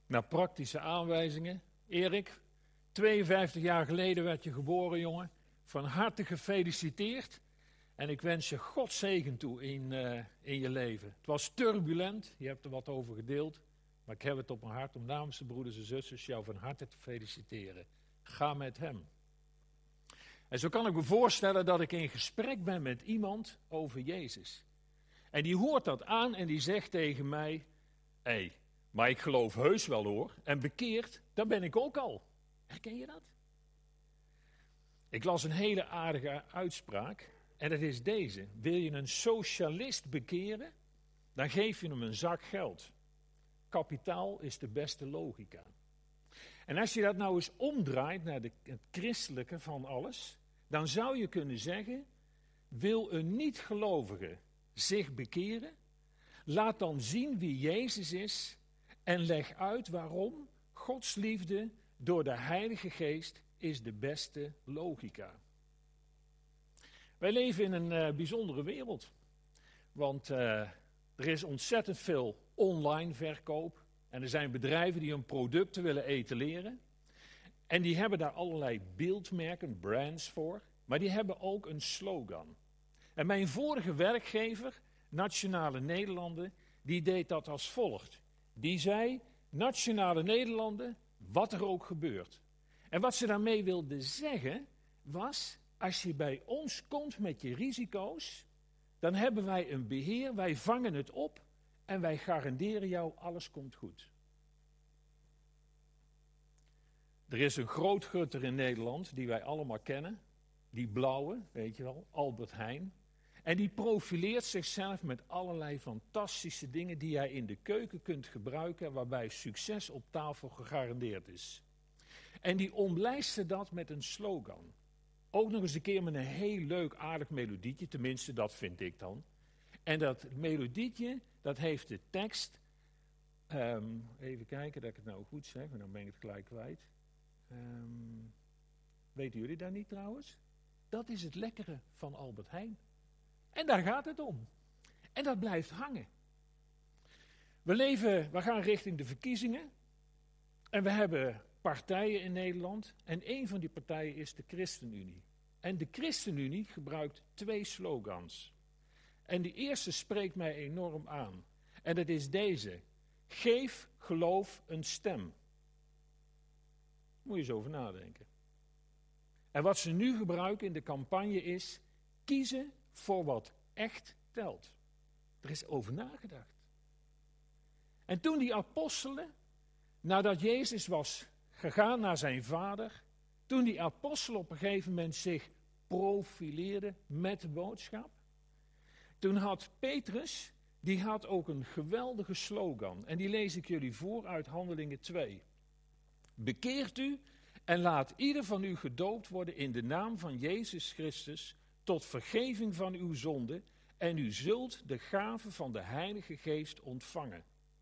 naar praktische aanwijzingen. Erik, 52 jaar geleden werd je geboren, jongen. Van harte gefeliciteerd. En ik wens je Gods zegen toe in je leven. Het was turbulent, je hebt er wat over gedeeld. Maar ik heb het op mijn hart om namens de broeders en zusters jou van harte te feliciteren. Ga met hem. En zo kan ik me voorstellen dat ik in gesprek ben met iemand over Jezus. En die hoort dat aan en die zegt tegen mij: hé, maar ik geloof heus wel hoor. En bekeerd, daar ben ik ook al. Herken je dat? Ik las een hele aardige uitspraak. En dat is deze. Wil je een socialist bekeren, dan geef je hem een zak geld. Kapitaal is de beste logica. En als je dat nou eens omdraait naar het christelijke van alles, dan zou je kunnen zeggen: wil een niet-gelovige zich bekeren, laat dan zien wie Jezus is en leg uit waarom Gods liefde door de Heilige Geest is de beste logica. Wij leven in een bijzondere wereld, want er is ontzettend veel online verkoop en er zijn bedrijven die hun producten willen etaleren en die hebben daar allerlei beeldmerken, brands voor, maar die hebben ook een slogan. En mijn vorige werkgever, Nationale Nederlanden, die deed dat als volgt. Die zei: Nationale Nederlanden, wat er ook gebeurt. En wat ze daarmee wilde zeggen was: als je bij ons komt met je risico's, dan hebben wij een beheer, wij vangen het op en wij garanderen jou alles komt goed. Er is een grootgutter in Nederland die wij allemaal kennen, die blauwe, weet je wel, Albert Heijn. En die profileert zichzelf met allerlei fantastische dingen die jij in de keuken kunt gebruiken, waarbij succes op tafel gegarandeerd is. En die omlijsten dat met een slogan. Ook nog eens een keer met een heel leuk aardig melodietje, tenminste dat vind ik dan. En dat melodietje, dat heeft de tekst, even kijken dat ik het nou goed zeg, maar dan ben ik het gelijk kwijt. Weten jullie dat niet trouwens? Dat is het lekkere van Albert Heijn. En daar gaat het om. En dat blijft hangen. We gaan richting de verkiezingen. En we hebben partijen in Nederland. En een van die partijen is de ChristenUnie. En de ChristenUnie gebruikt 2 slogans. En die eerste spreekt mij enorm aan. En dat is deze. Geef geloof een stem. Moet je eens over nadenken. En wat ze nu gebruiken in de campagne is: kiezen voor wat echt telt. Er is over nagedacht. En toen die apostelen, nadat Jezus was gegaan naar zijn vader, toen die apostelen op een gegeven moment zich profileerden met de boodschap, toen had Petrus, die had ook een geweldige slogan. En die lees ik jullie voor uit Handelingen 2. Bekeert u en laat ieder van u gedoopt worden in de naam van Jezus Christus tot vergeving van uw zonde en u zult de gave van de Heilige Geest ontvangen.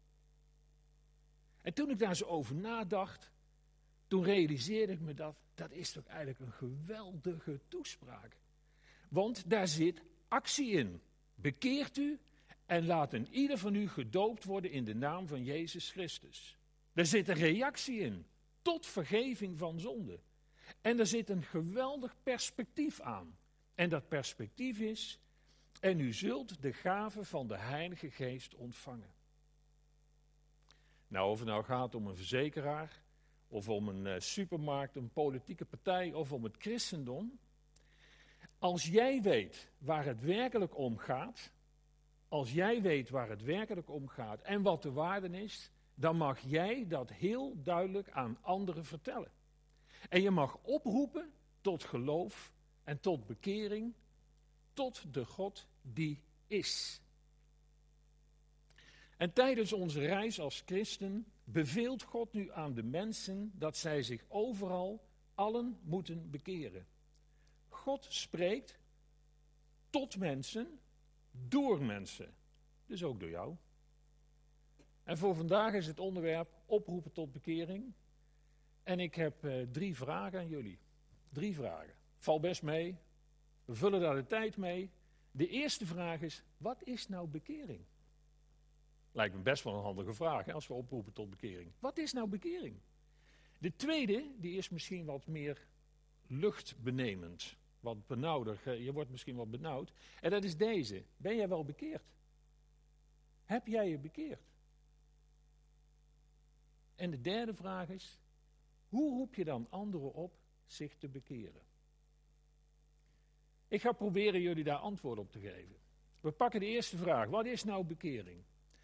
En toen ik daar zo over nadacht, toen realiseerde ik me dat is toch eigenlijk een geweldige toespraak. Want daar zit actie in. Bekeert u en laat een ieder van u gedoopt worden in de naam van Jezus Christus. Daar zit een reactie in, tot vergeving van zonde. En er zit een geweldig perspectief aan. En dat perspectief is: en u zult de gave van de Heilige Geest ontvangen. Nou, of het nou gaat om een verzekeraar, of om een supermarkt, een politieke partij, of om het christendom. Als jij weet waar het werkelijk om gaat, en wat de waarde is, dan mag jij dat heel duidelijk aan anderen vertellen. En je mag oproepen tot geloof en tot bekering, tot de God die is. En tijdens onze reis als christen beveelt God nu aan de mensen dat zij zich overal allen moeten bekeren. God spreekt tot mensen, door mensen. Dus ook door jou. En voor vandaag is het onderwerp oproepen tot bekering. En ik heb 3 vragen aan jullie. 3 vragen. Val best mee. We vullen daar de tijd mee. De eerste vraag is: wat is nou bekering? Lijkt me best wel een handige vraag, hè, als we oproepen tot bekering. Wat is nou bekering? De tweede, die is misschien wat meer luchtbenemend. Wat benauwder. Je wordt misschien wat benauwd. En dat is deze. Ben jij wel bekeerd? Heb jij je bekeerd? En de derde vraag is, hoe roep je dan anderen op zich te bekeren? Ik ga proberen jullie daar antwoord op te geven. We pakken de eerste vraag. Wat is nou bekering?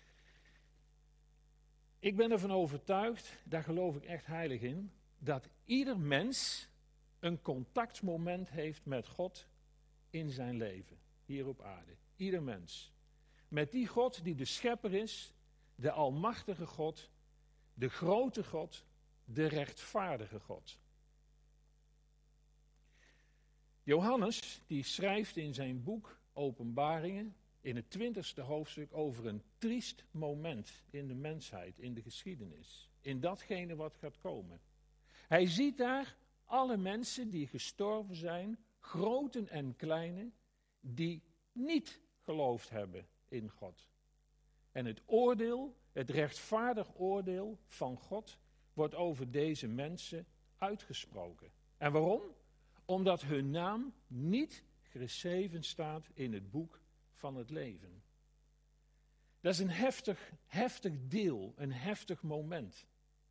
Ik ben ervan overtuigd, daar geloof ik echt heilig in, dat ieder mens een contactmoment heeft met God in zijn leven, hier op aarde. Ieder mens. Met die God die de schepper is, de almachtige God, de grote God, de rechtvaardige God. Johannes, die schrijft in zijn boek Openbaringen, in het 20e hoofdstuk, over een triest moment in de mensheid, in de geschiedenis. In datgene wat gaat komen. Hij ziet daar alle mensen die gestorven zijn, groten en kleine, die niet geloofd hebben in God. En het oordeel, het rechtvaardig oordeel van God, wordt over deze mensen uitgesproken. En waarom? Omdat hun naam niet geschreven staat in het boek van het leven. Dat is een heftig deel, een heftig moment.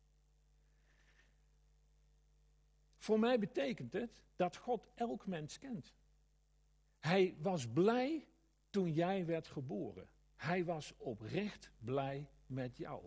Voor mij betekent het dat God elk mens kent. Hij was blij toen jij werd geboren. Hij was oprecht blij met jou.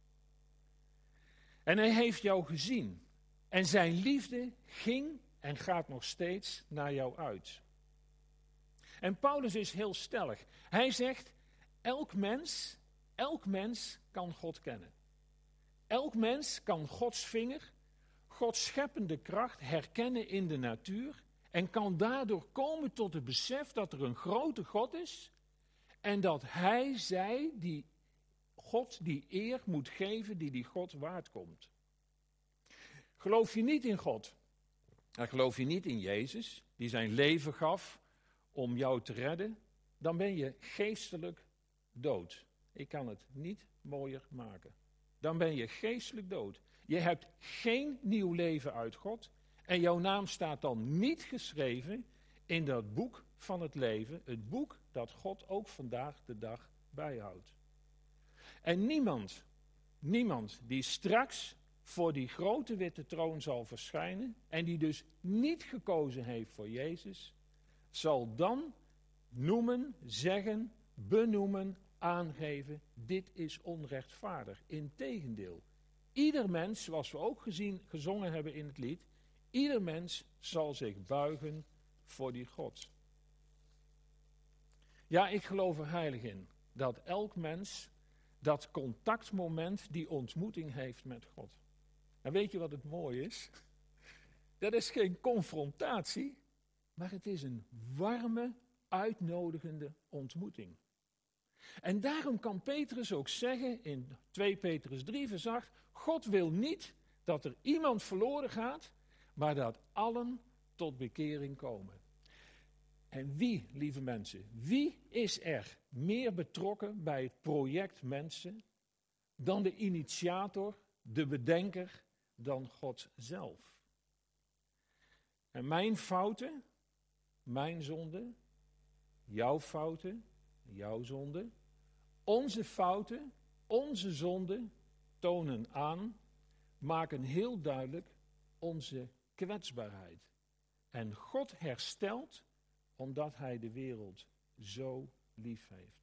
En hij heeft jou gezien. En zijn liefde ging en gaat nog steeds naar jou uit. En Paulus is heel stellig. Hij zegt, elk mens kan God kennen. Elk mens kan Gods vinger, Gods scheppende kracht herkennen in de natuur en kan daardoor komen tot het besef dat er een grote God is en dat zij die God die eer moet geven die God waard komt. Geloof je niet in God, en geloof je niet in Jezus, die zijn leven gaf om jou te redden, dan ben je geestelijk dood. Ik kan het niet mooier maken. Dan ben je geestelijk dood. Je hebt geen nieuw leven uit God en jouw naam staat dan niet geschreven in dat boek van het leven, het boek dat God ook vandaag de dag bijhoudt. En niemand die straks voor die grote witte troon zal verschijnen en die dus niet gekozen heeft voor Jezus, zal dan noemen, zeggen, benoemen, aangeven, dit is onrechtvaardig. Integendeel, ieder mens, zoals we ook gezongen hebben in het lied, ieder mens zal zich buigen voor die God. Ja, ik geloof er heilig in dat elk mens dat contactmoment, die ontmoeting heeft met God. En weet je wat het mooie is? Dat is geen confrontatie, maar het is een warme, uitnodigende ontmoeting. En daarom kan Petrus ook zeggen in 2 Petrus 3 vers 8, God wil niet dat er iemand verloren gaat, maar dat allen tot bekering komen. En wie, lieve mensen, wie is er meer betrokken bij het project mensen dan de initiator, de bedenker, dan God zelf? En mijn fouten, mijn zonde, jouw fouten, jouw zonde, onze fouten, onze zonden tonen aan, maken heel duidelijk onze kwetsbaarheid. En God herstelt omdat hij de wereld zo lief heeft.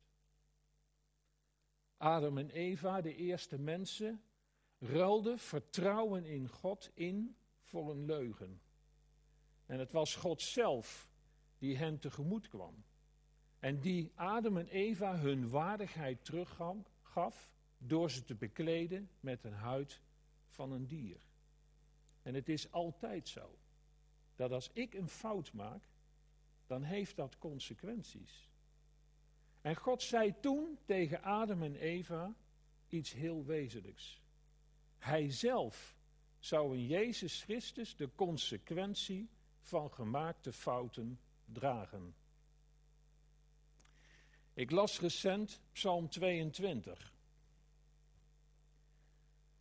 Adam en Eva, de eerste mensen, ruilden vertrouwen in God in voor een leugen. En het was God zelf die hen tegemoet kwam. En die Adam en Eva hun waardigheid teruggaf door ze te bekleden met een huid van een dier. En het is altijd zo, dat als ik een fout maak, dan heeft dat consequenties. En God zei toen tegen Adam en Eva iets heel wezenlijks. Hij zelf zou in Jezus Christus de consequentie van gemaakte fouten dragen. Ik las recent Psalm 22.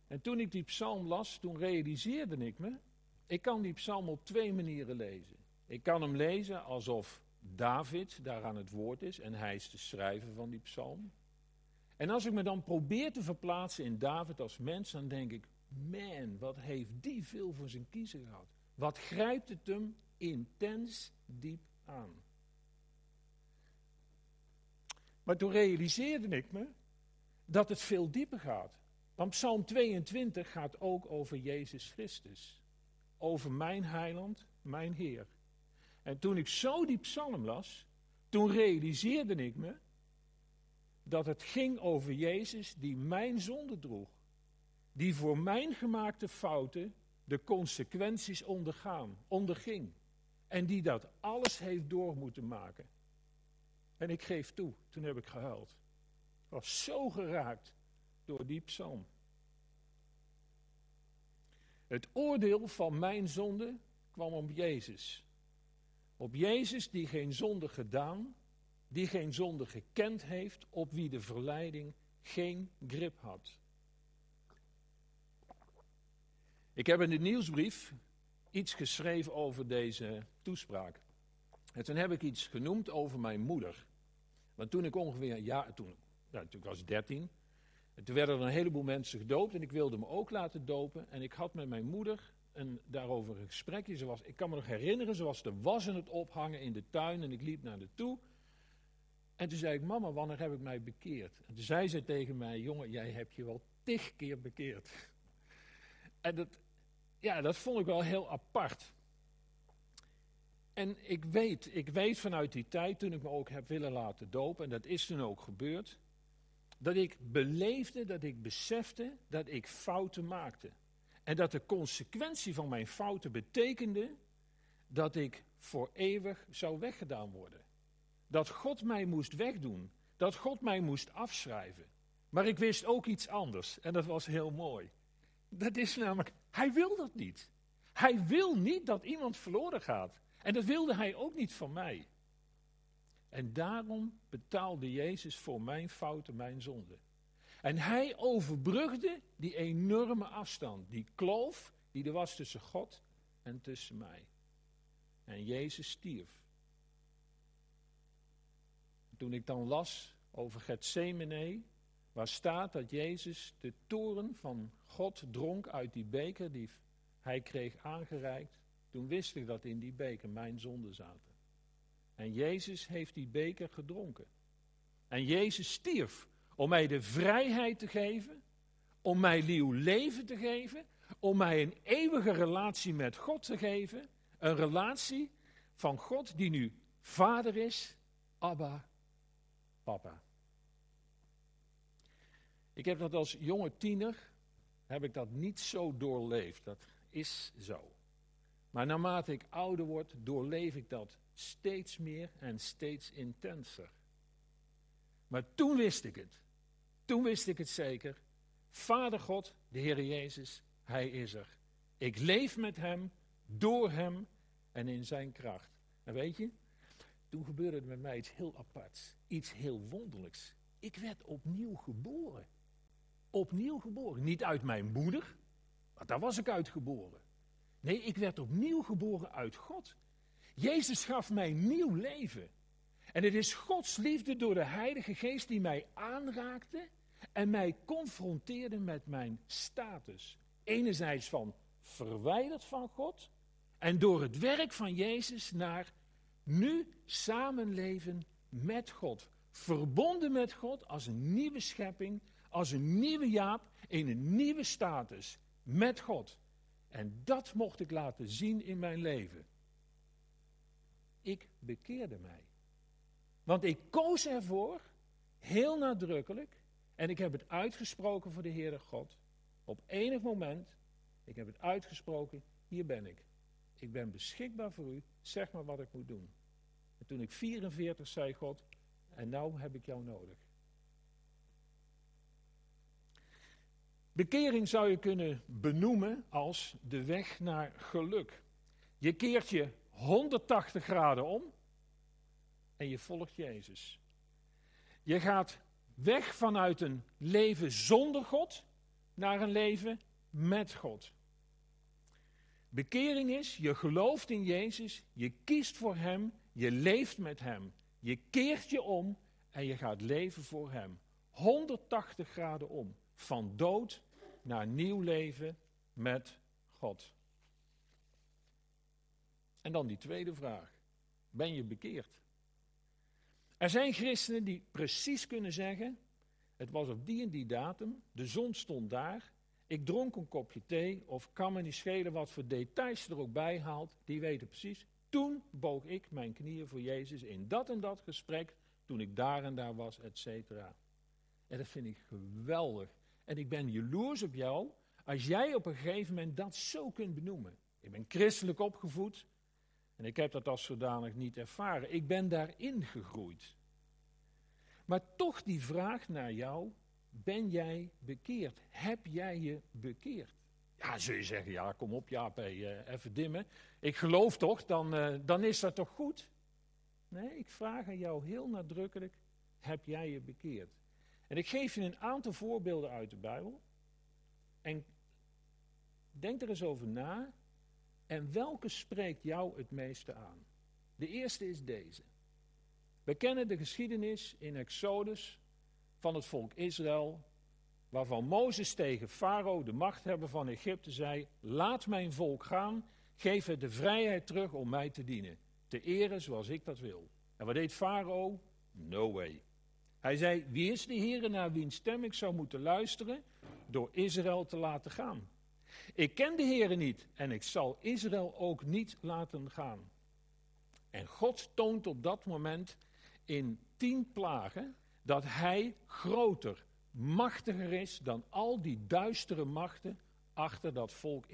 En toen ik die psalm las, toen realiseerde ik me, ik kan die psalm op 2 manieren lezen. Ik kan hem lezen alsof David daar aan het woord is en hij is de schrijver van die psalm. En als ik me dan probeer te verplaatsen in David als mens, dan denk ik, man, wat heeft die veel voor zijn kiezen gehad. Wat grijpt het hem intens diep aan. Maar toen realiseerde ik me dat het veel dieper gaat. Want Psalm 22 gaat ook over Jezus Christus. Over mijn heiland, mijn Heer. En toen ik zo die psalm las, toen realiseerde ik me dat het ging over Jezus die mijn zonde droeg. Die voor mijn gemaakte fouten de consequenties onderging. En die dat alles heeft door moeten maken. En ik geef toe, toen heb ik gehuild. Ik was zo geraakt door die psalm. Het oordeel van mijn zonde kwam op Jezus. Op Jezus die geen zonde gedaan, die geen zonde gekend heeft, op wie de verleiding geen grip had. Ik heb in de nieuwsbrief iets geschreven over deze toespraak. En toen heb ik iets genoemd over mijn moeder. Want toen ik ongeveer, toen was ik 13. En toen werden er een heleboel mensen gedoopt en ik wilde me ook laten dopen. En ik had met mijn moeder daarover een gesprekje. Ik kan me nog herinneren, ze was de was aan het ophangen in de tuin en ik liep naar haar toe. En toen zei ik, mama, wanneer heb ik mij bekeerd? En toen zei ze tegen mij, jongen, jij hebt je wel 10 keer bekeerd. En dat vond ik wel heel apart. En ik weet vanuit die tijd, toen ik me ook heb willen laten dopen, en dat is toen ook gebeurd, dat ik beleefde, dat ik besefte dat ik fouten maakte. En dat de consequentie van mijn fouten betekende dat ik voor eeuwig zou weggedaan worden. Dat God mij moest wegdoen, dat God mij moest afschrijven. Maar ik wist ook iets anders en dat was heel mooi. Dat is namelijk, hij wil dat niet. Hij wil niet dat iemand verloren gaat. En dat wilde hij ook niet van mij. En daarom betaalde Jezus voor mijn fouten, mijn zonde. En hij overbrugde die enorme afstand, die kloof die er was tussen God en tussen mij. En Jezus stierf. Toen ik dan las over Getsemane, waar staat dat Jezus de toorn van God dronk uit die beker die hij kreeg aangereikt, toen wist ik dat in die beker mijn zonden zaten. En Jezus heeft die beker gedronken. En Jezus stierf om mij de vrijheid te geven, om mij nieuw leven te geven, om mij een eeuwige relatie met God te geven. Een relatie van God die nu Vader is, Abba, Papa. Ik heb dat als jonge tiener, heb ik dat niet zo doorleefd. Dat is zo. Maar naarmate ik ouder word, doorleef ik dat steeds meer en steeds intenser. Maar toen wist ik het. Toen wist ik het zeker. Vader God, de Heer Jezus, Hij is er. Ik leef met Hem, door Hem en in Zijn kracht. En weet je, toen gebeurde er met mij iets heel aparts. Iets heel wonderlijks. Ik werd opnieuw geboren. Opnieuw geboren. Niet uit mijn moeder, want daar was ik uitgeboren. Nee, ik werd opnieuw geboren uit God. Jezus gaf mij nieuw leven. En het is Gods liefde door de Heilige Geest die mij aanraakte en mij confronteerde met mijn status. Enerzijds van verwijderd van God en door het werk van Jezus naar nu samenleven met God. Verbonden met God als een nieuwe schepping, als een nieuwe Jaap in een nieuwe status met God. En dat mocht ik laten zien in mijn leven. Ik bekeerde mij. Want ik koos ervoor, heel nadrukkelijk, en ik heb het uitgesproken voor de Heere God, op enig moment, ik heb het uitgesproken, hier ben ik. Ik ben beschikbaar voor u, zeg maar wat ik moet doen. En toen ik 44 zei God, en nou heb ik jou nodig. Bekering zou je kunnen benoemen als de weg naar geluk. Je keert je 180 graden om en je volgt Jezus. Je gaat weg vanuit een leven zonder God naar een leven met God. Bekering is, je gelooft in Jezus, je kiest voor Hem, je leeft met Hem. Je keert je om en je gaat leven voor Hem. 180 graden om. Van dood naar nieuw leven met God. En dan die tweede vraag. Ben je bekeerd? Er zijn christenen die precies kunnen zeggen, het was op die en die datum, de zon stond daar, ik dronk een kopje thee, of kan me niet schelen wat voor details er ook bij haalt, die weten precies, toen boog ik mijn knieën voor Jezus in dat en dat gesprek, toen ik daar en daar was, et cetera. En dat vind ik geweldig. En ik ben jaloers op jou, als jij op een gegeven moment dat zo kunt benoemen. Ik ben christelijk opgevoed, en ik heb dat als zodanig niet ervaren. Ik ben daarin gegroeid. Maar toch die vraag naar jou, ben jij bekeerd? Heb jij je bekeerd? Ja, zul je zeggen, ja, kom op Jaap, even dimmen. Ik geloof toch, dan is dat toch goed? Nee, ik vraag aan jou heel nadrukkelijk, heb jij je bekeerd? En ik geef je een aantal voorbeelden uit de Bijbel. En denk er eens over na. En welke spreekt jou het meeste aan? De eerste is deze. We kennen de geschiedenis in Exodus van het volk Israël, waarvan Mozes tegen Farao, de machthebber van Egypte, zei, laat mijn volk gaan, geef het de vrijheid terug om mij te dienen, te eren zoals ik dat wil. En wat deed Farao? No way. Hij zei, wie is de Heere naar wiens stem ik zou moeten luisteren, door Israël te laten gaan? Ik ken de Heere niet en ik zal Israël ook niet laten gaan. En God toont op dat moment in 10 plagen dat hij groter, machtiger is dan al die duistere machten achter dat volk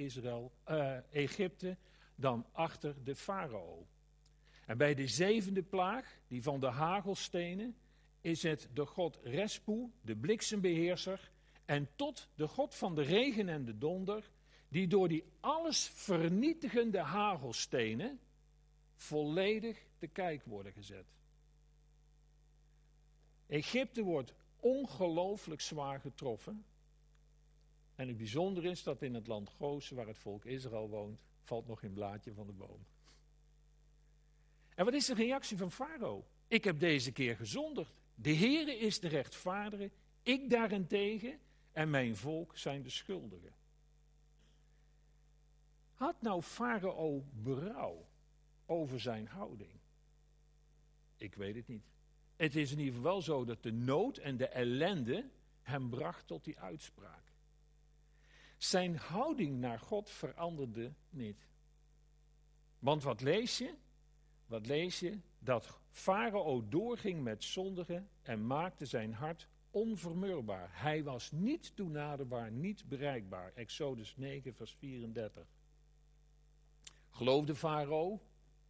Egypte, dan achter de farao. En bij de 7e plaag, die van de hagelstenen, is het de god Respu, de bliksembeheerser, en tot de god van de regen en de donder, die door die alles vernietigende hagelstenen volledig te kijk worden gezet. Egypte wordt ongelooflijk zwaar getroffen. En het bijzondere is dat in het land Gozen, waar het volk Israël woont, valt nog geen blaadje van de boom. En wat is de reactie van Farao? Ik heb deze keer gezondigd. De Heere is de rechtvaardige, ik daarentegen en mijn volk zijn de schuldigen. Had nou Farao berouw over zijn houding? Ik weet het niet. Het is in ieder geval wel zo dat de nood en de ellende hem bracht tot die uitspraak. Zijn houding naar God veranderde niet. Want wat lees je? Wat lees je? Dat Farao doorging met zondigen en maakte zijn hart onvermurbaar. Hij was niet toenaderbaar, niet bereikbaar. Exodus 9, vers 34. Geloofde Farao?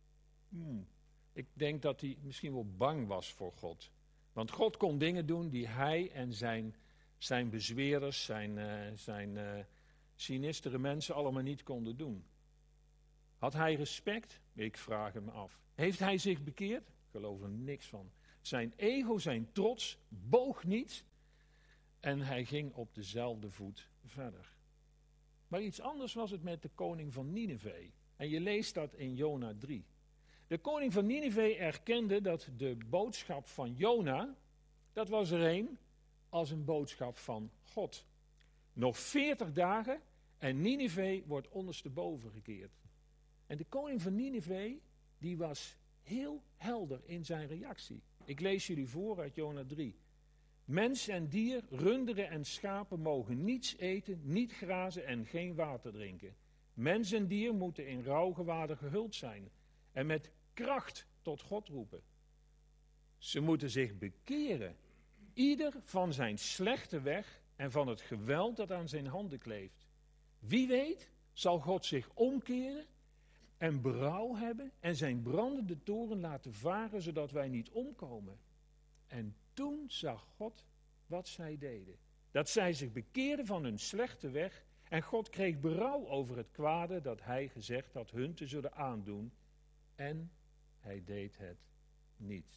Ik denk dat hij misschien wel bang was voor God. Want God kon dingen doen die hij en zijn bezwerers, zijn sinistere mensen allemaal niet konden doen. Had hij respect? Ik vraag hem af. Heeft hij zich bekeerd? Ik geloof er niks van. Zijn ego, zijn trots boog niet en hij ging op dezelfde voet verder. Maar iets anders was het met de koning van Nineve. En je leest dat in Jona 3. De koning van Nineve erkende dat de boodschap van Jona, dat was er een als een boodschap van God. Nog 40 dagen en Nineve wordt ondersteboven gekeerd. En de koning van Nineve, die was heel helder in zijn reactie. Ik lees jullie voor uit Jona 3. Mens en dier, runderen en schapen mogen niets eten, niet grazen en geen water drinken. Mens en dier moeten in rouwgewaden gehuld zijn en met kracht tot God roepen. Ze moeten zich bekeren, ieder van zijn slechte weg en van het geweld dat aan zijn handen kleeft. Wie weet zal God zich omkeren en berouw hebben en zijn brandende toren laten varen, zodat wij niet omkomen. En toen zag God wat zij deden. Dat zij zich bekeerden van hun slechte weg en God kreeg berouw over het kwade dat hij gezegd had hun te zullen aandoen. En hij deed het niet.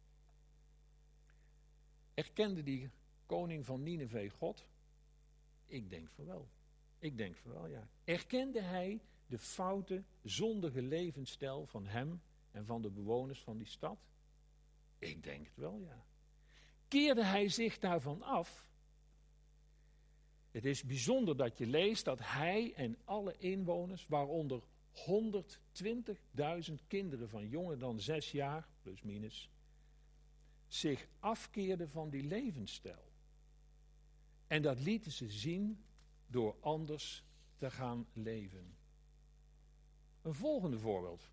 Erkende die koning van Nineve God? Ik denk van wel. Ik denk van wel, ja. Erkende hij de foute, zondige levensstijl van hem en van de bewoners van die stad? Ik denk het wel, ja. Keerde hij zich daarvan af? Het is bijzonder dat je leest dat hij en alle inwoners, waaronder 120.000 kinderen van jonger dan 6 jaar, plus minus, zich afkeerden van die levensstijl. En dat lieten ze zien door anders te gaan leven. Een volgende voorbeeld.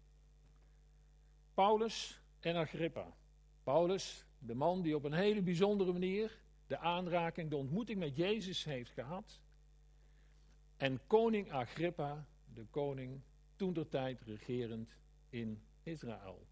Paulus en Agrippa. Paulus, de man die op een hele bijzondere manier de aanraking, de ontmoeting met Jezus heeft gehad. En koning Agrippa, de koning, toentertijd regerend in Israël.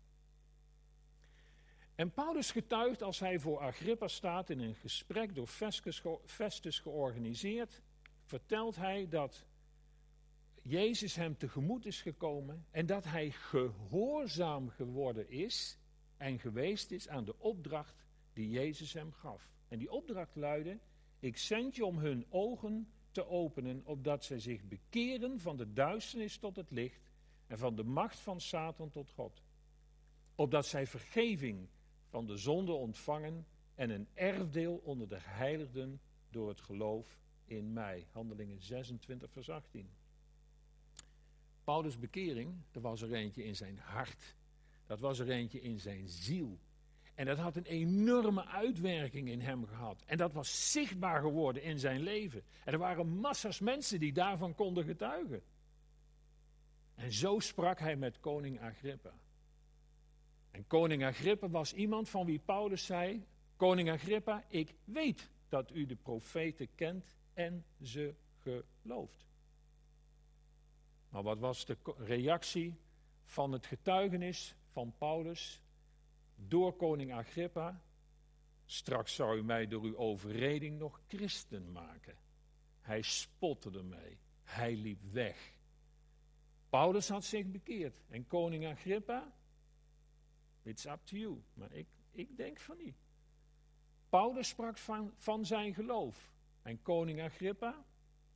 En Paulus getuigt als hij voor Agrippa staat in een gesprek door Festus georganiseerd, vertelt hij dat Jezus hem tegemoet is gekomen en dat hij gehoorzaam geworden is en geweest is aan de opdracht die Jezus hem gaf. En die opdracht luidde: ik zend je om hun ogen te openen, opdat zij zich bekeren van de duisternis tot het licht en van de macht van Satan tot God. Opdat zij vergeving van de zonde ontvangen en een erfdeel onder de heiligden door het geloof in mij. Handelingen 26 vers 18. Paulus' bekering, er was er eentje in zijn hart. Dat was er eentje in zijn ziel. En dat had een enorme uitwerking in hem gehad. En dat was zichtbaar geworden in zijn leven. En er waren massa's mensen die daarvan konden getuigen. En zo sprak hij met koning Agrippa. En koning Agrippa was iemand van wie Paulus zei: koning Agrippa, ik weet dat u de profeten kent en ze gelooft. Maar wat was de reactie van het getuigenis van Paulus door koning Agrippa? Straks zou u mij door uw overreding nog christen maken. Hij spotte ermee. Hij liep weg. Paulus had zich bekeerd. En koning Agrippa? It's up to you. Maar ik denk van niet. Paulus sprak van zijn geloof. En koning Agrippa?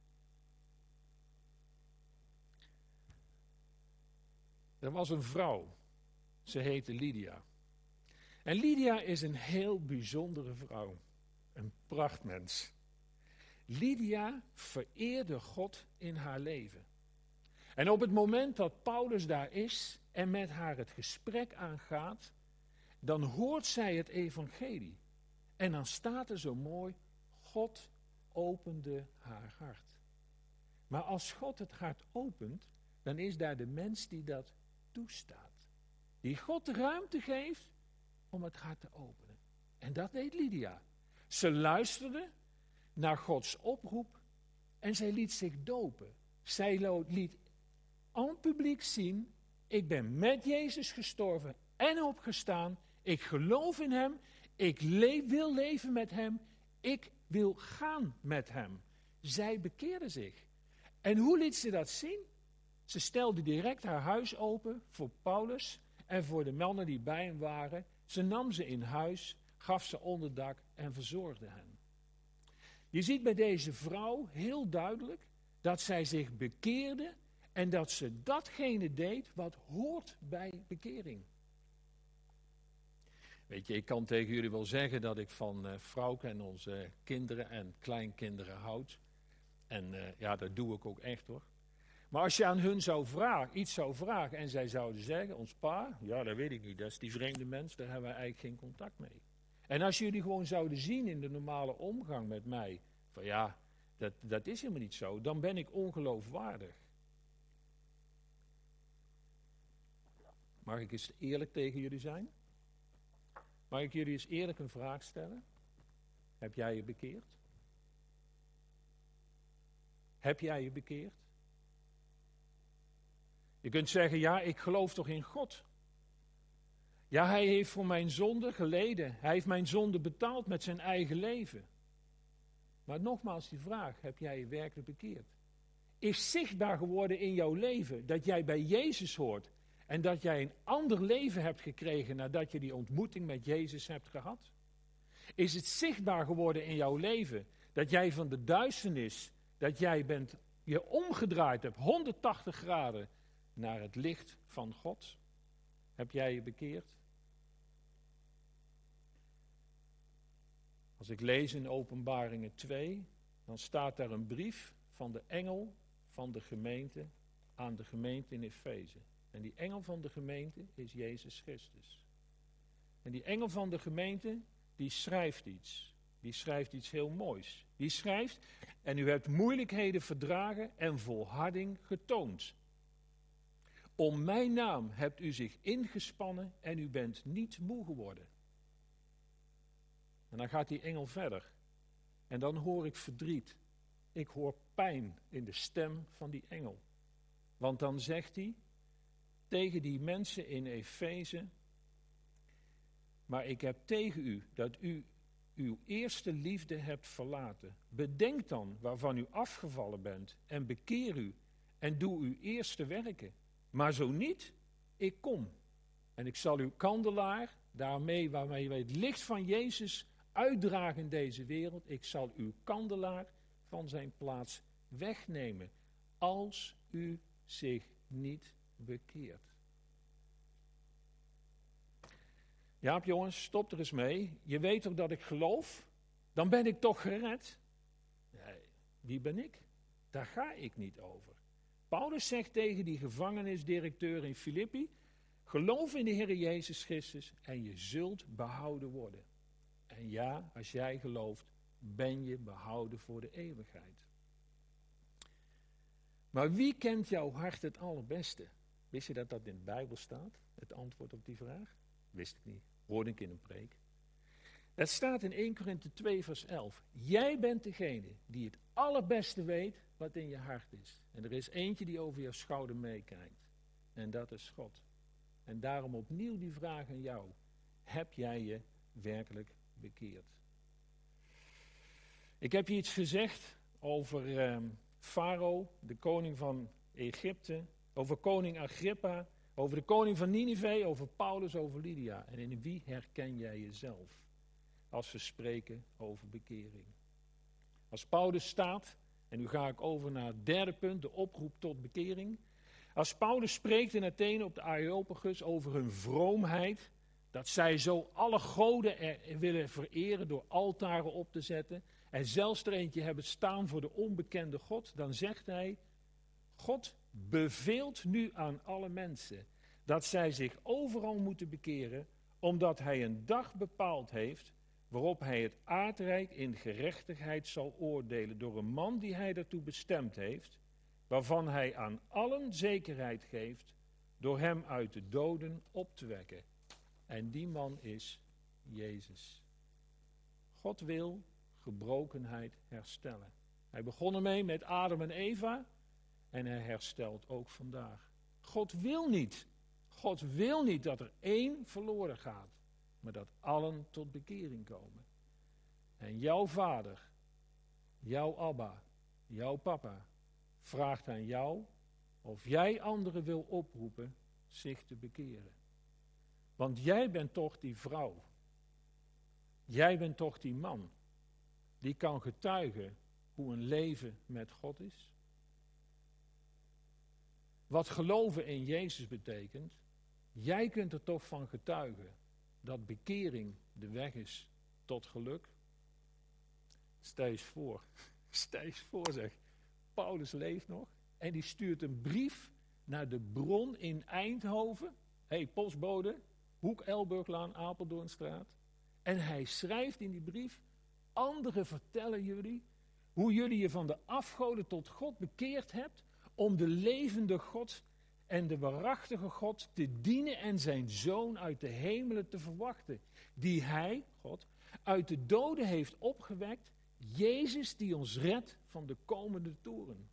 Er was een vrouw. Ze heette Lydia. En Lydia is een heel bijzondere vrouw. Een prachtmens. Lydia vereerde God in haar leven. En op het moment dat Paulus daar is en met haar het gesprek aangaat, dan hoort zij het evangelie. En dan staat er zo mooi: God opende haar hart. Maar als God het hart opent, dan is daar de mens die dat toestaat. Die God de ruimte geeft om het hart te openen. En dat deed Lydia. Ze luisterde naar Gods oproep en zij liet zich dopen. Zij liet aan publiek zien: ik ben met Jezus gestorven en opgestaan. Ik geloof in hem. Ik wil leven met hem. Ik wil gaan met hem. Zij bekeerde zich. En hoe liet ze dat zien? Ze stelde direct haar huis open voor Paulus en voor de mannen die bij hem waren. Ze nam ze in huis, gaf ze onderdak en verzorgde hen. Je ziet bij deze vrouw heel duidelijk dat zij zich bekeerde en dat ze datgene deed wat hoort bij bekering. Weet je, ik kan tegen jullie wel zeggen dat ik van Frauke en onze kinderen en kleinkinderen houd. En ja, dat doe ik ook echt hoor. Maar als je aan hun iets zou vragen en zij zouden zeggen: ons pa, ja dat weet ik niet, dat is die vreemde mens, daar hebben we eigenlijk geen contact mee. En als jullie gewoon zouden zien in de normale omgang met mij, van ja, dat is helemaal niet zo, dan ben ik ongeloofwaardig. Mag ik eens eerlijk tegen jullie zijn? Mag ik jullie eens eerlijk een vraag stellen? Heb jij je bekeerd? Heb jij je bekeerd? Je kunt zeggen: ja, ik geloof toch in God. Ja, hij heeft voor mijn zonde geleden. Hij heeft mijn zonde betaald met zijn eigen leven. Maar nogmaals die vraag: heb jij je werkelijk bekeerd? Is zichtbaar geworden in jouw leven dat jij bij Jezus hoort en dat jij een ander leven hebt gekregen nadat je die ontmoeting met Jezus hebt gehad? Is het zichtbaar geworden in jouw leven Dat jij van de duisternis, dat jij je omgedraaid hebt, 180 graden, naar het licht van God? Heb jij je bekeerd? Als ik lees in Openbaringen 2, dan staat daar een brief van de engel van de gemeente aan de gemeente in Efeze. En die engel van de gemeente is Jezus Christus. En die engel van de gemeente, die schrijft iets. Die schrijft iets heel moois. Die schrijft, en u hebt moeilijkheden verdragen en volharding getoond. Om mijn naam hebt u zich ingespannen en u bent niet moe geworden. En dan gaat die engel verder. En dan hoor ik verdriet. Ik hoor pijn in de stem van die engel. Want dan zegt hij tegen die mensen in Efeze: maar ik heb tegen u dat u uw eerste liefde hebt verlaten. Bedenk dan waarvan u afgevallen bent en bekeer u en doe uw eerste werken. Maar zo niet, ik kom. En ik zal uw kandelaar, waarmee wij het licht van Jezus uitdragen in deze wereld, ik zal uw kandelaar van zijn plaats wegnemen, als u zich niet bekeert. Jaap, jongens, stop er eens mee. Je weet toch dat ik geloof? Dan ben ik toch gered? Nee, wie ben ik? Daar ga ik niet over. Paulus zegt tegen die gevangenisdirecteur in Filippi: geloof in de Heer Jezus Christus en je zult behouden worden. En ja, als jij gelooft, ben je behouden voor de eeuwigheid. Maar wie kent jouw hart het allerbeste? Wist je dat dat in de Bijbel staat? Het antwoord op die vraag? Wist ik niet. Hoorde ik in een preek. Dat staat in 1 Korinthe 2 vers 11. Jij bent degene die het allerbeste weet wat in je hart is. En er is eentje die over jouw schouder meekijkt. En dat is God. En daarom opnieuw die vraag aan jou. Heb jij je werkelijk bekeerd? Ik heb je iets gezegd over Farao, de koning van Egypte. Over koning Agrippa. Over de koning van Nineve, over Paulus, over Lydia. En in wie herken jij jezelf als we spreken over bekering? Als Paulus staat, en nu ga ik over naar het derde punt, de oproep tot bekering. Als Paulus spreekt in Athene op de Areopagus over hun vroomheid, dat zij zo alle goden willen vereren door altaren op te zetten, en zelfs er eentje hebben staan voor de onbekende God, dan zegt hij: God beveelt nu aan alle mensen dat zij zich overal moeten bekeren, omdat hij een dag bepaald heeft waarop hij het aardrijk in gerechtigheid zal oordelen door een man die hij daartoe bestemd heeft, waarvan hij aan allen zekerheid geeft door hem uit de doden op te wekken. En die man is Jezus. God wil gebrokenheid herstellen. Hij begon ermee met Adam en Eva en hij herstelt ook vandaag. God wil niet dat er één verloren gaat, maar dat allen tot bekering komen. En jouw vader, jouw Abba, jouw papa vraagt aan jou of jij anderen wil oproepen zich te bekeren. Want jij bent toch die vrouw. Jij bent toch die man die kan getuigen hoe een leven met God is. Wat geloven in Jezus betekent, jij kunt er toch van getuigen dat bekering de weg is tot geluk. Stel je eens voor zeg, Paulus leeft nog en die stuurt een brief naar de bron in Eindhoven. Postbode, Hoek Elburglaan, Apeldoornstraat. En hij schrijft in die brief: anderen vertellen jullie hoe jullie je van de afgoden tot God bekeerd hebt om de levende God en de waarachtige God te dienen en zijn Zoon uit de hemelen te verwachten, die hij, God, uit de doden heeft opgewekt, Jezus die ons redt van de komende toorn.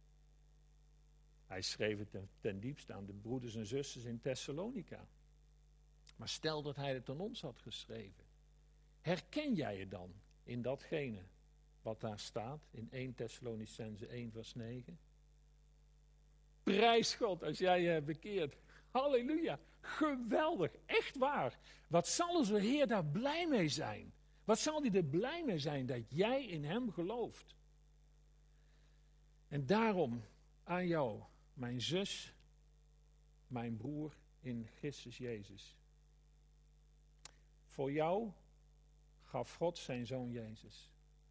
Hij schreef het ten diepste aan de broeders en zusters in Thessalonica. Maar stel dat hij het aan ons had geschreven. Herken jij je dan in datgene wat daar staat in 1 Thessalonicenzen 1 vers 9? Prijs God als jij je hebt bekeerd. Halleluja, geweldig, echt waar. Wat zal onze Heer daar blij mee zijn? Wat zal hij er blij mee zijn dat jij in hem gelooft? En daarom aan jou, mijn zus, mijn broer in Christus Jezus. Voor jou gaf God zijn zoon Jezus.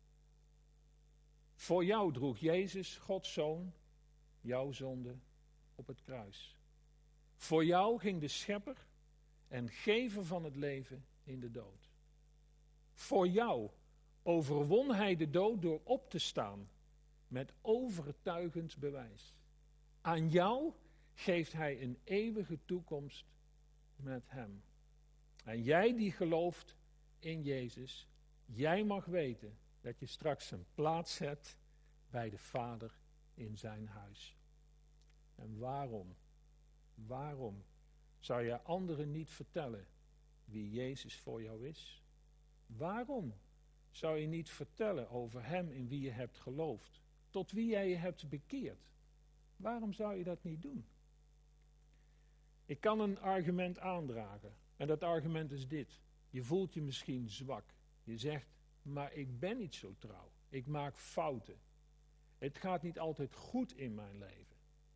Voor jou droeg Jezus, Gods zoon, jouw zonde op het kruis. Voor jou ging de schepper en gever van het leven in de dood. Voor jou overwon hij de dood door op te staan met overtuigend bewijs. Aan jou geeft hij een eeuwige toekomst met hem. En jij die gelooft in Jezus, jij mag weten dat je straks een plaats hebt bij de Vader in zijn huis. En waarom zou je anderen niet vertellen wie Jezus voor jou is? Waarom zou je niet vertellen over hem in wie je hebt geloofd, tot wie jij je hebt bekeerd? Waarom zou je dat niet doen? Ik kan een argument aandragen en dat argument is dit. Je voelt je misschien zwak. Je zegt, maar ik ben niet zo trouw. Ik maak fouten. Het gaat niet altijd goed in mijn leven.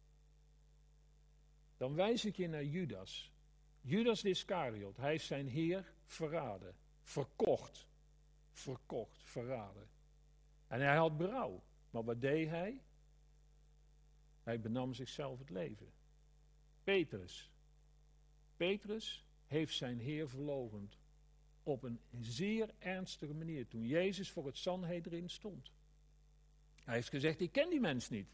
Dan wijs ik je naar Judas. Judas Iscariot. Hij heeft zijn Heer verraden. Verkocht, verraden. En hij had berouw. Maar wat deed hij? Hij benam zichzelf het leven. Petrus heeft zijn Heer verloochend. Op een zeer ernstige manier. Toen Jezus voor het Sanhedrin stond. Hij heeft gezegd, ik ken die mens niet.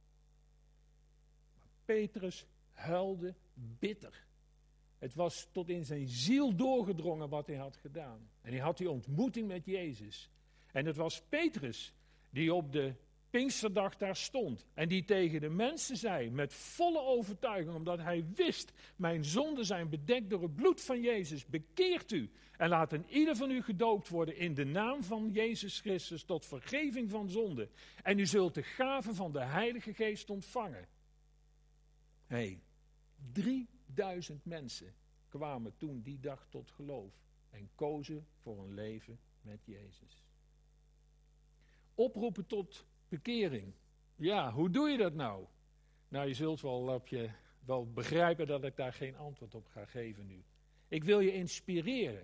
Maar Petrus huilde bitter. Het was tot in zijn ziel doorgedrongen wat hij had gedaan. En hij had die ontmoeting met Jezus. En het was Petrus die op de Pinksterdag daar stond. En die tegen de mensen zei, met volle overtuiging, omdat hij wist, mijn zonden zijn bedekt door het bloed van Jezus. Bekeert u en laat een ieder van u gedoopt worden in de naam van Jezus Christus tot vergeving van zonde. En u zult de gave van de Heilige Geest ontvangen. 3000 mensen kwamen toen die dag tot geloof en kozen voor een leven met Jezus. Oproepen tot bekering. Ja, hoe doe je dat nou? Nou, je zult wel begrijpen dat ik daar geen antwoord op ga geven nu. Ik wil je inspireren.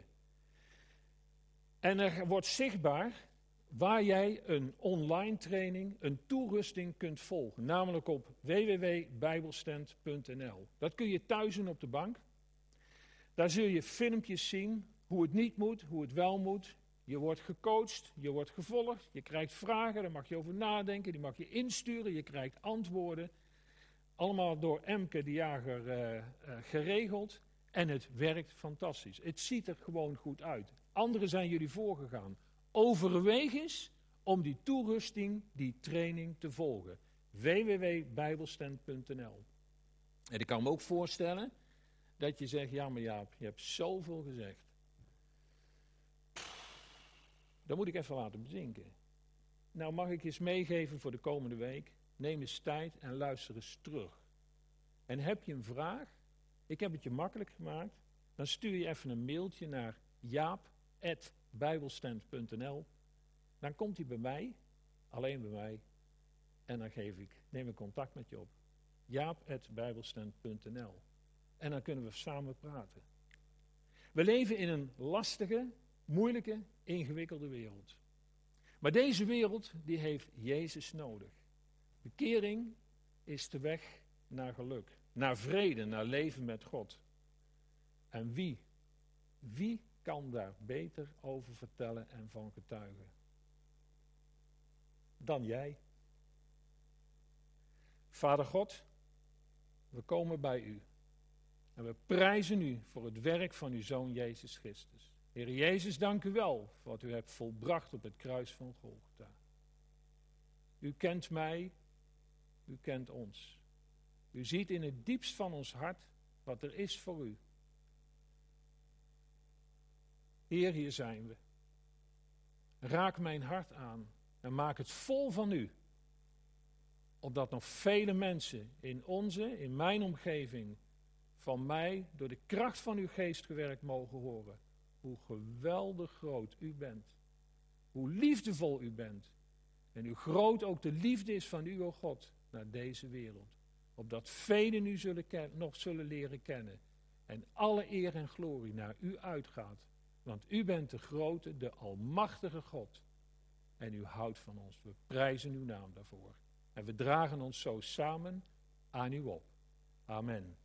En er wordt zichtbaar waar jij een online training, een toerusting kunt volgen. Namelijk op www.bijbelstand.nl. Dat kun je thuis doen op de bank. Daar zul je filmpjes zien hoe het niet moet, hoe het wel moet. Je wordt gecoacht, je wordt gevolgd, je krijgt vragen, daar mag je over nadenken, die mag je insturen, je krijgt antwoorden. Allemaal door Emke de Jager geregeld en het werkt fantastisch. Het ziet er gewoon goed uit. Anderen zijn jullie voorgegaan. Overweeg eens om die toerusting, die training te volgen. www.bijbelstand.nl. En ik kan me ook voorstellen dat je zegt, ja maar Jaap, je hebt zoveel gezegd. Dat moet ik even laten bezinken. Nou, mag ik eens meegeven voor de komende week? Neem eens tijd en luister eens terug. En heb je een vraag? Ik heb het je makkelijk gemaakt. Dan stuur je even een mailtje naar jaap@bijbelstand.nl. Dan komt hij bij mij, alleen bij mij. En dan neem ik contact met je op. jaap@bijbelstand.nl. En dan kunnen we samen praten. We leven in een lastige, moeilijke, ingewikkelde wereld. Maar deze wereld, die heeft Jezus nodig. Bekering is de weg naar geluk, naar vrede, naar leven met God. En wie kan daar beter over vertellen en van getuigen dan jij? Vader God, we komen bij u. En we prijzen u voor het werk van uw Zoon Jezus Christus. Heer Jezus, dank u wel voor wat u hebt volbracht op het kruis van Golgotha. U kent mij, u kent ons. U ziet in het diepst van ons hart wat er is voor u. Heer, hier zijn we. Raak mijn hart aan en maak het vol van u. Opdat nog vele mensen in mijn omgeving, van mij door de kracht van uw geest gewerkt mogen horen. hoe geweldig groot u bent. Hoe liefdevol u bent. En hoe groot ook de liefde is van u, o God, naar deze wereld. Opdat velen u nog zullen leren kennen. En alle eer en glorie naar u uitgaat. Want u bent de grote, de almachtige God. En u houdt van ons. We prijzen uw naam daarvoor. En we dragen ons zo samen aan u op. Amen.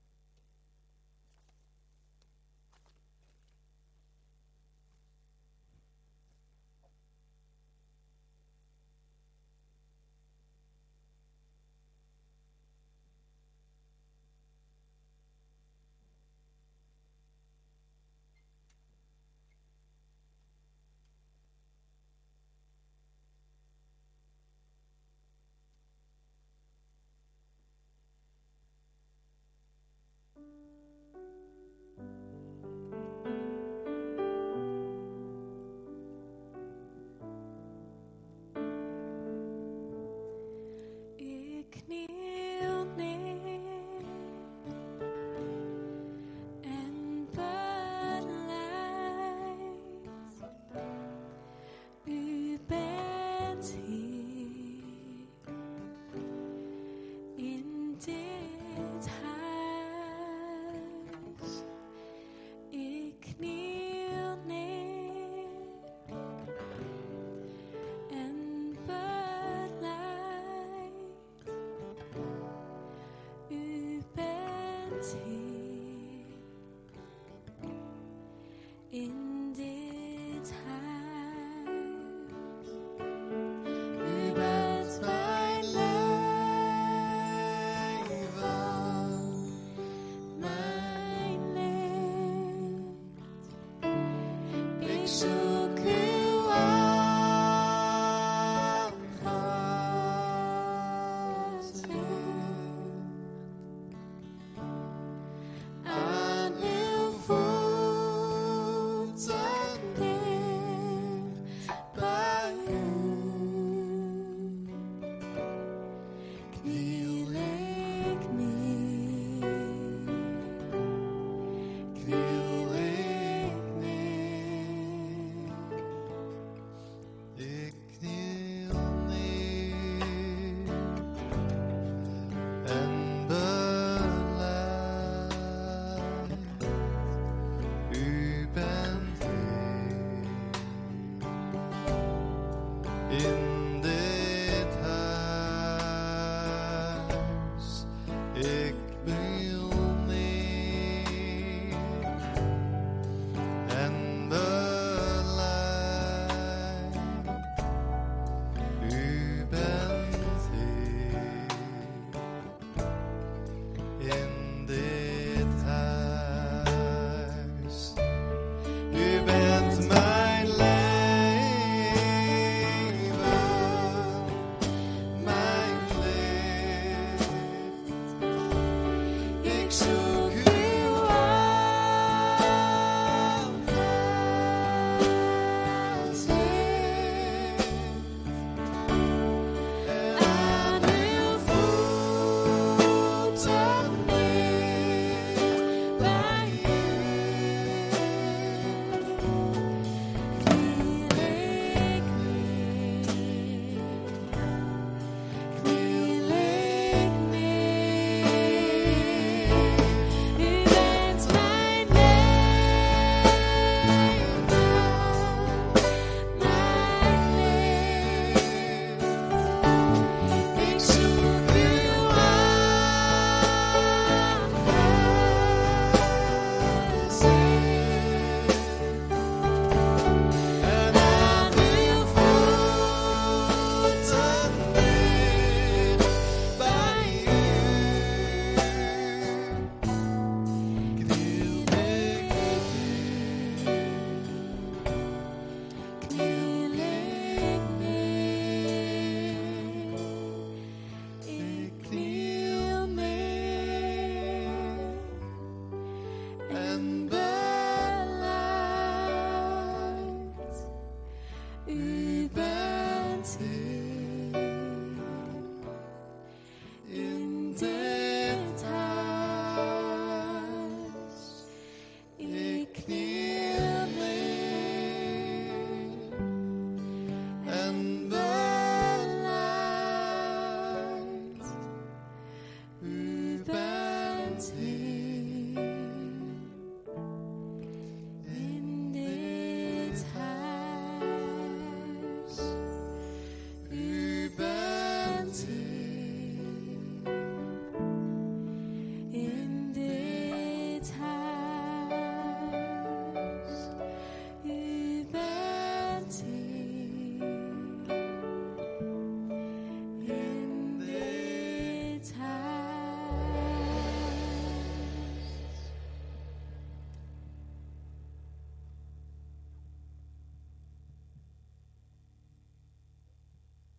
In